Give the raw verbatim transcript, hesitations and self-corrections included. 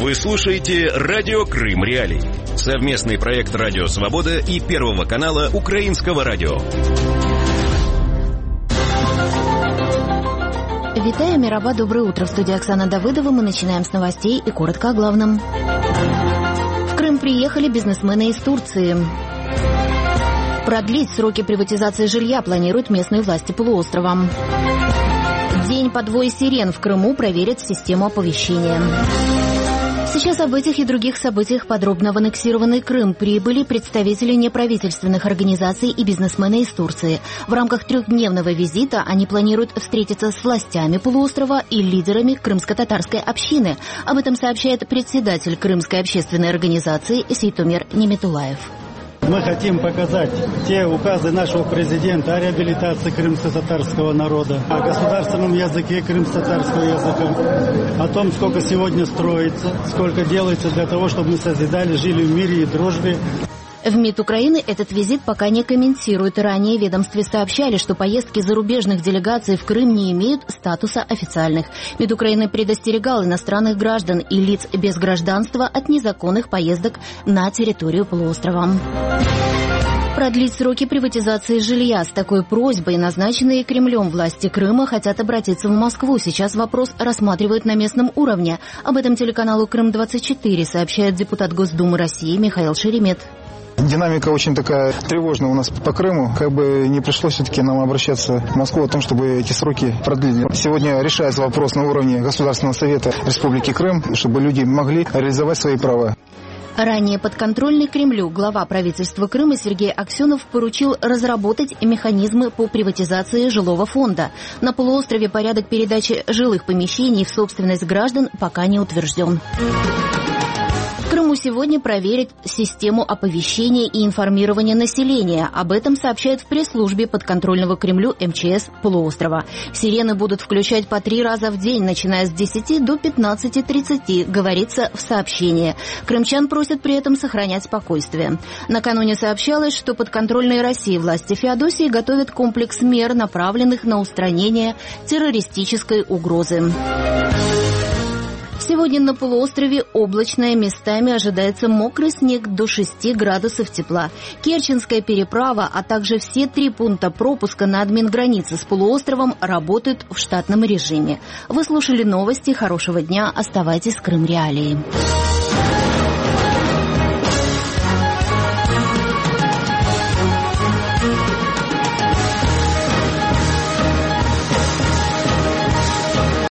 Вы слушаете «Радио Крым Реалии». Совместный проект «Радио Свобода» и Первого канала Украинского радио. Витаю, Мираба, доброе утро. В студии Оксана Давыдова. Мы начинаем с новостей и коротко о главном. В Крым приехали бизнесмены из Турции. Продлить сроки приватизации жилья планируют местные власти полуострова. День подвоя сирен в Крыму проверят систему оповещения. Сейчас об этих и других событиях подробно в аннексированный Крым прибыли представители неправительственных организаций и бизнесмены из Турции. В рамках трехдневного визита они планируют встретиться с властями полуострова и лидерами крымско-татарской общины. Об этом сообщает председатель Крымской общественной организации Сейтомир Неметулаев. Мы хотим показать те указы нашего президента о реабилитации крымско-татарского народа, о государственном языке крымско-татарского языка, о том, сколько сегодня строится, сколько делается для того, чтобы мы созидали, жили в мире и дружбе. В МИД Украины этот визит пока не комментирует. Ранее в ведомстве сообщали, что поездки зарубежных делегаций в Крым не имеют статуса официальных. МИД Украины предостерегал иностранных граждан и лиц без гражданства от незаконных поездок на территорию полуострова. Продлить сроки приватизации жилья. С такой просьбой назначенные Кремлем власти Крыма хотят обратиться в Москву. Сейчас вопрос рассматривают на местном уровне. Об этом телеканалу Крым двадцать четыре сообщает депутат Госдумы России Михаил Шеремет. Динамика очень такая тревожная у нас по Крыму. Как бы не пришлось все-таки нам обращаться в Москву о том, чтобы эти сроки продлили. Сегодня решается вопрос на уровне Государственного совета Республики Крым, чтобы люди могли реализовать свои права. Ранее подконтрольный Кремлю глава правительства Крыма Сергей Аксенов поручил разработать механизмы по приватизации жилого фонда. На полуострове порядок передачи жилых помещений в собственность граждан пока не утвержден. В Крыму сегодня проверят систему оповещения и информирования населения. Об этом сообщают в пресс-службе подконтрольного Кремлю эм че эс полуострова. Сирены будут включать по три раза в день, начиная с десяти до пятнадцати тридцати, говорится в сообщении. Крымчан просят при этом сохранять спокойствие. Накануне сообщалось, что подконтрольные России власти Феодосии готовят комплекс мер, направленных на устранение террористической угрозы. Сегодня на полуострове облачно, местами ожидается мокрый снег до шести градусов тепла. Керченская переправа, а также все три пункта пропуска на админгранице с полуостровом работают в штатном режиме. Вы слушали новости. Хорошего дня. Оставайтесь с Крым Реалией.